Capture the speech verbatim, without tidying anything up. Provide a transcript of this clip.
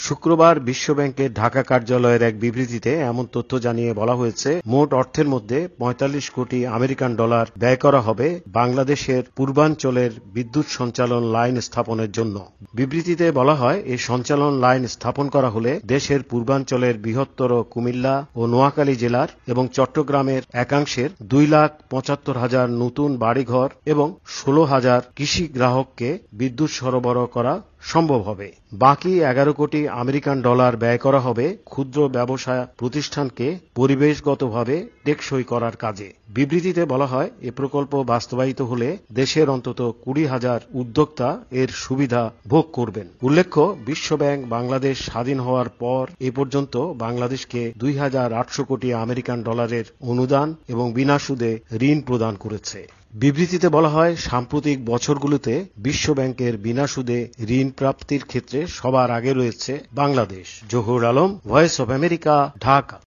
শুক্রবার বিশ্বব্যাংকের ঢাকা কার্যালয়ের এক বিবৃতিতে এমন তথ্য জানিয়ে বলা হয়েছে, মোট অর্থের মধ্যে পঁয়তাল্লিশ কোটি আমেরিকান ডলার ব্যয় করা হবে বাংলাদেশের পূর্বাঞ্চলের বিদ্যুৎ সঞ্চালন লাইন স্থাপনের জন্য। বিবৃতিতে বলা হয়, এই সঞ্চালন লাইন স্থাপন করা হলে দেশের পূর্বাঞ্চলের বৃহত্তর কুমিল্লা ও নোয়াখালী জেলার এবং চট্টগ্রামের একাংশের দুই লাখ পঁচাত্তর হাজার নতুন বাড়িঘর এবং ষোলো হাজার কৃষি গ্রাহককে বিদ্যুৎ সরবরাহ করা সম্ভব হবে। বাকি এগারো কোটি আমেরিকান ডলার ব্যয় করা হবে ক্ষুদ্র ব্যবসা প্রতিষ্ঠানকে পরিবেশগতভাবে টেকসই করার কাজে। বিবৃতিতে বলা হয়, এ প্রকল্প বাস্তবায়িত হলে দেশের অন্তত কুড়ি হাজার উদ্যোক্তা এর সুবিধা ভোগ করবেন। উল্লেখ্য, বিশ্বব্যাংক বাংলাদেশ স্বাধীন হওয়ার পর এ পর্যন্ত বাংলাদেশকে দুই হাজার আটশো কোটি আমেরিকান ডলারের অনুদান এবং বিনা সুদে ঋণ প্রদান করেছে। বিবৃতিতে বলা হয়, সাম্প্রতিক বছরগুলোতে বিশ্বব্যাংকের বিনা সুদে ঋণ প্রাপ্তির ক্ষেত্রে সবার আগে রয়েছে Bangladesh. Zahur Alam, Voice of America, Dhaka.